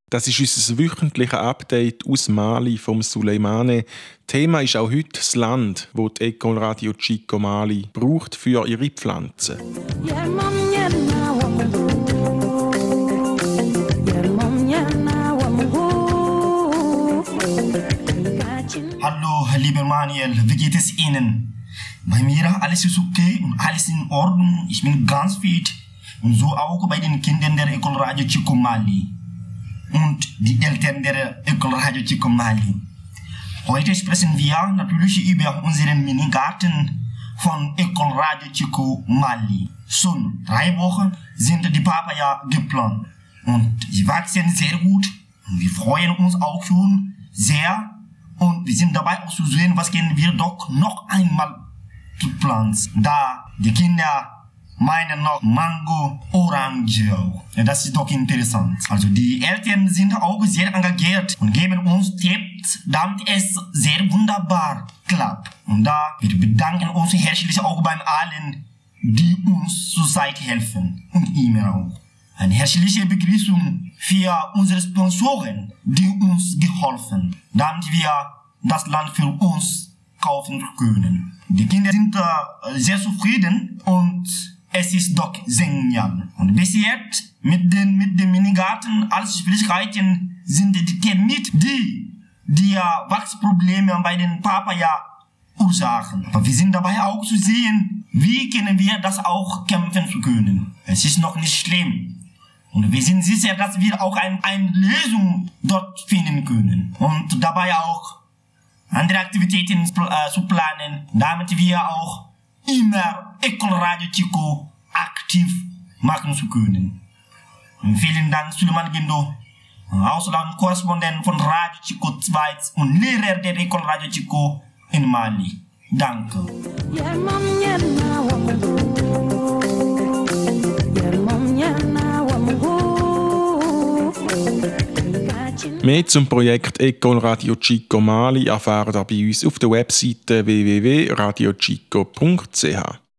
Das ist unser wöchentliches Update aus Mali vom Suleimane. Thema ist auch heute das Land, das die Ecole Radio Chico Mali braucht für ihre Pflanzen. Hallo, lieber Manuel, wie geht es Ihnen? Bei mir alles ist okay und alles in Ordnung. Ich bin ganz fit. Und so auch bei den Kindern der Ecole Radio Chico Mali. Und die Eltern der Ecole Radio Chico Mali. Heute sprechen wir natürlich über unseren Minigarten von Ecole Radio Chico Mali. Schon 3 Wochen sind die Papaya geplant. Und sie wachsen sehr gut. Und wir freuen uns auch schon sehr. Und wir sind dabei auch zu sehen, was können wir doch noch einmal pflanzen. Da die Kinder meinen noch Mango, Orange auch. Ja, das ist doch interessant. Also die Eltern sind auch sehr engagiert und geben uns Tipps, damit es sehr wunderbar klappt. Und da wir bedanken uns herzlich auch bei allen, die uns zurzeit helfen. Und immer auch. Eine herzliche Begrüßung für unsere Sponsoren, die uns geholfen, damit wir das Land für uns kaufen können. Die Kinder sind sehr zufrieden und es ist doch genial. Und bis jetzt mit dem Minigarten als Schwierigkeiten sind die Termite, die Wachsprobleme bei den Papaya ursachen. Aber wir sind dabei auch zu sehen, wie können wir das auch kämpfen zu können. Es ist noch nicht schlimm. Und wir sind sicher, dass wir auch eine Lösung dort finden können. Und dabei auch andere Aktivitäten zu planen, damit wir auch immer Ecole Radio Chico aktiv machen zu können. Und vielen Dank, Suleiman Gendo, Auslandskorrespondent von Radio Chico Schweiz und Lehrer der Ecole Radio Chico in Mali. Danke. Mehr zum Projekt Ecole Radio Chico Mali erfahren ihr bei uns auf der Webseite www.radiochico.ch.